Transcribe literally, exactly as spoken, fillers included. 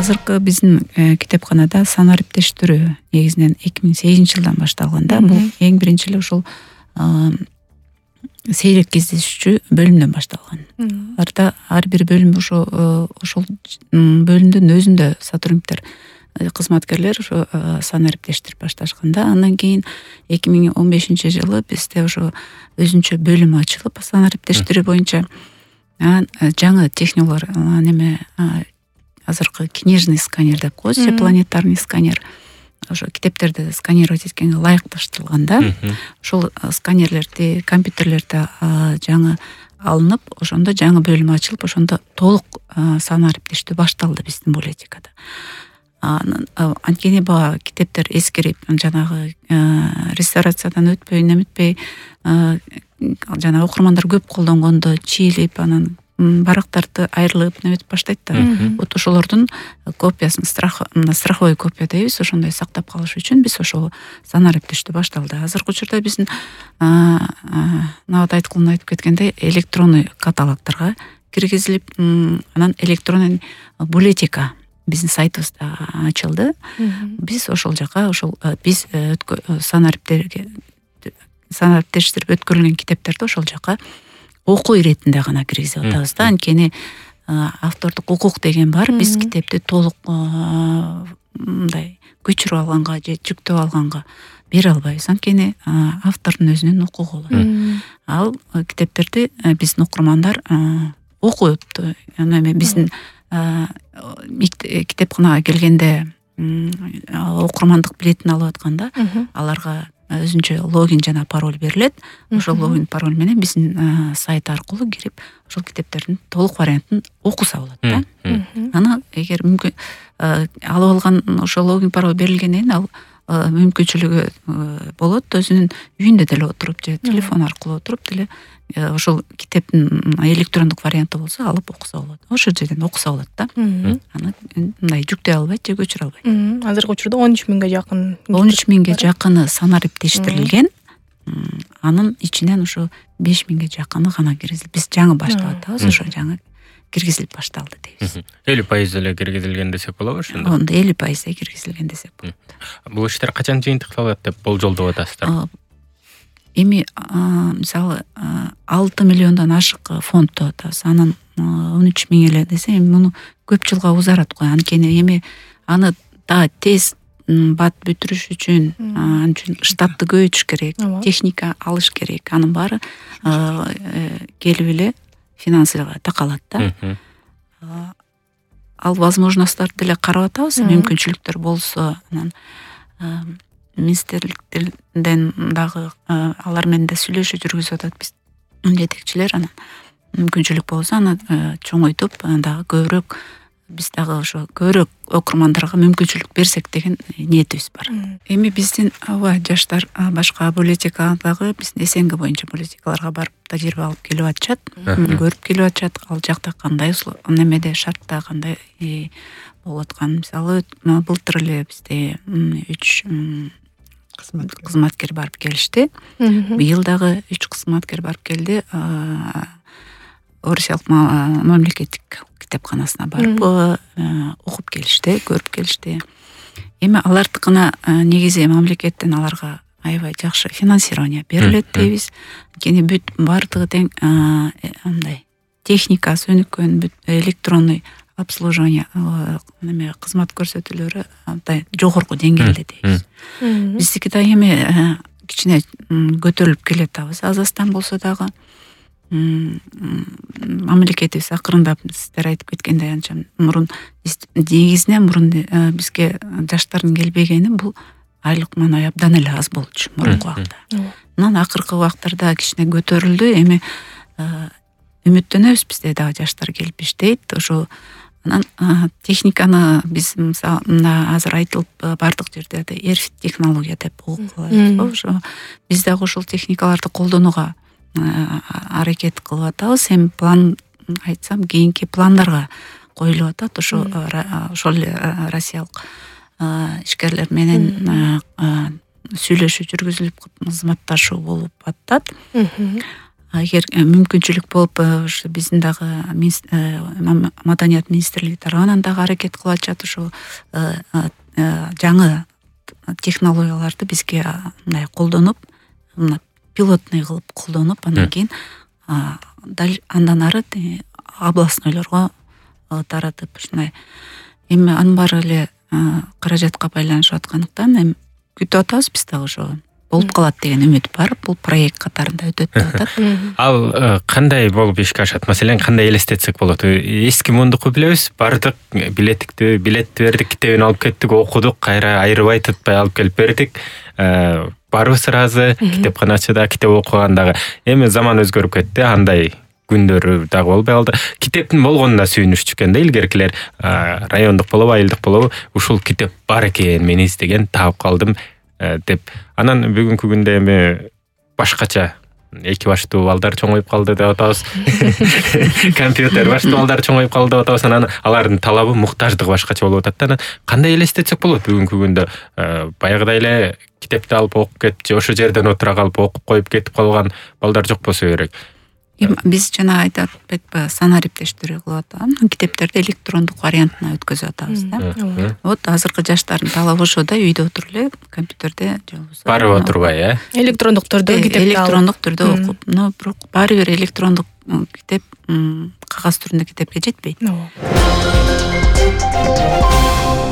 азыркы биздин китепканада санариптештирүү негизинен эки миң сегизинчи жылдан башталган да. Бул эң биринчи эле ушул сейрек кездешүүчү бөлүмдөн башталган. Аларда ар бир бөлүм ошо ошол бөлүмдүн өзүндө сотрудниктер, кызматкерлер ошо санариптештирип башташканда, андан кийин эки миң он бешинчи жылы бизде ошо өзүнчө бөлүм ачылып, санариптештирүү боюнча жаңы технологиялар, неме азыркы книжный сканер деп коебуз, планетарный сканер. Ошо китептерди сканировать эткенге ылайыкташтырылган да. Ошол сканерлерди, компьютерлерди жаңы алынып, ошондо жаңы бөлүм ачылып, ошондо толук санариптештүү башталды биздин политикада. Анткени баа китептер эскирип, жанагы реставрациядан өтпөй, неметпей, жана окурмандар көп колдонгондо чийлип, анан барактарды айрылып неметип баштайт да. Вот ошолордун копиясын, страховой копия дейбиз, ошондой сактап калыш үчүн биз ошол санариптештүү башталды. Азыркы учурда биздин набат айткулдун айтып кеткендей электронный каталогторго киргизилип, анан электронный булетика биздин сайтыбызда ачылды. Биз ошол жака ошол биз санарипттерге санариптештирип өткөрүлгөн китептерди ошол жака окуу иретинде гана киргизип атабыз да. Анткени автордук укук деген бар. Биз китепти толук мындай көчүрүп алганга же жүктөп алганга бере албайбыз. Анткени автордун өзүнүн укугу болот. Ал китептерди биздин окурмандар окуп, биздин китепканага келгенде окурмандык билетин алып атканда, аларга өзүнчө логин жана пароль берилет. Ошол логин пароль менен биздин сайт аркылуу кирип, ошол китептердин толук вариантын окуса болот да. Аны эгер мүмкүн алып алган ошол логин пароль берилгенден кийин ал мүмкүнчүлүгү болот, өзүнүн үйүндө деле отуруп же телефон аркылуу отуруп деле ошол китептин электрондук варианты болсо алып окуса болот. Ошол жерден окуса болот да. Аны мындай жүктөй албайт же көчүрө албайт. Азыркы учурда он үч миңге жакын он үч миңге жакыны санариптештирилген. Анын ичинен ошо беш миңге жакыны гана киргизилип, биз жаңы баштап атабыз, ошо жаңы киргизилип башталды дейбиз. элүү пайыз эле киргизилген десек болобу ошондо? Ондо элүү пайыз киргизилген десек болот. Бул иштер качан жыйынтыкталат деп болжолдоп атасыздар? Эми мисалы алты миллиондон ашык фонддо атабыз. Анын он үч миң эле десе, муну көп жылга узарат го. Анткени эми аны да тез бат бүтүрүш үчүн, ан үчүн штатты көбөйтүш керек, техника алыш керек. Анын баары келип эле финансыга такалат да. Ал возможностторду деле карап атабыз, мүмкүнчүлүктөр болсо, анан министрликтерден дагы алар менен да сүйлөшүү жүргүзүп атат биз жетекчилер. Анан мүмкүнчүлүк болсо аны чоңойтуп, дагы көбүрөөк биз дагы ошо көбүрөөк окурмандарга мүмкүнчүлүк берсек деген ниетибиз бар. Эми биздин аба жаштар башка политикадагы биздин СНГ боюнча политикаларга барып тажрыйба алып келип атышат, көрүп келип атышат, ал жакта кандай немеде шартта кандай болуп аткан. Мисалы, былтыр эле бизде үч кызматкер барып келишти. Быйыл дагы үч кызматкер барып келди. Орусиялык мамлекеттик китепканасына барып окуп келишти, көрүп келишти. Эми алардыкына негизи мамлекеттен аларга аябай жакшы финансирование берилет дейбиз. Анткени бүт бардыгы тең андай техникасы өнүккөн, бүт электронный обслуживание, неме кызмат көрсөтүүлөрү андай жогорку деңгээлде дейбиз. Биздики да эми кичине көтөрүлүп келет атабыз. Азастан болсо дагы мамлекетибиз акырындап, сиздер айтып кеткендей, анча мурун негизинен мурун бизге жаштардын келбегени бул айлык мана абдан эле аз болчу мурунку убакта. Анан акыркы убактарда кичине көтөрүлдү. Эми үмүттөнөбүз, бизде дагы жаштар келип иштейт. Ошо анан техниканы биз мына азыр айтылып бардык жерде эрф технология деп угулат. Ошо биз дагы ошол техникаларды колдонууга аракет кылып атабыз. Эми план айтсам, кийинки пландарга коюлуп атат. Ошо ошол Россиялык ишкерлер менен сүйлөшүү жүргүзүлүп, кызматташуу болуп атат. эгер мүмкүнчүлүк болуп ушу биздин дагы маданият министрлиги тарабынан дагы аракет кылып атышат ушу жаңы технологияларды бизге мындай колдонуп, мына пилотный кылып колдонуп, андан кийин андан ары областнойлорго таратып ушундай. Эми анын баары эле каражатка байланышып аткандыктан эми күтүп атабыз биз дагы ошо болуп калат деген үмүт бар. Бул проект катарында өтөт деп атат. Ал кандай болуп ишке ашат? Маселен, кандай элестетсек болот? Эски мундукку билебиз, бардык, билетикти, билетти бердик, китебин алып кеттик, окудук, кайра айрыбай тытпай алып келип бердик. Барыбыз ыраазы, китепканачыда китеп окугандагы. Эми заман өзгөрүп кетти, андай күндөрү дагы болбой калды. Китептин болгонуна сүйүнүшчү экен да илгеркилер, райондук болобу, айылдык болобу, ушул китеп бар экен, мен издеген, таап калдым деп. Анан бүгүнкү күндө эми башкача, эки баштуу балдар чоңоюп калды деп атабыз. Компьютер баштуу балдар чоңоюп калды деп атабыз. Анан алардын талабы, муктаждыгы башкача болуп атат да. Кандай элестетсек болот бүгүнкү күндө? Баягыдай эле китепти алып окуп кетип, же ошо жерден отура калып окуп коюп кетип калган балдар жок болсо керек. Биз жана айтып атпайбы, санариптештирүү кылып атам. Китептерди электрондук вариантына өткөзүп атабыз да. Вот азыркы жаштардын талабы ошо да, үйдө отуруп эле компьютерде же болбосо барып отурбай, э? Электрондук түрдө китепти алып. Электрондук түрдө окуп, но бирок баары бир электрондук китеп кагаз түрүндө китепке жетпейт.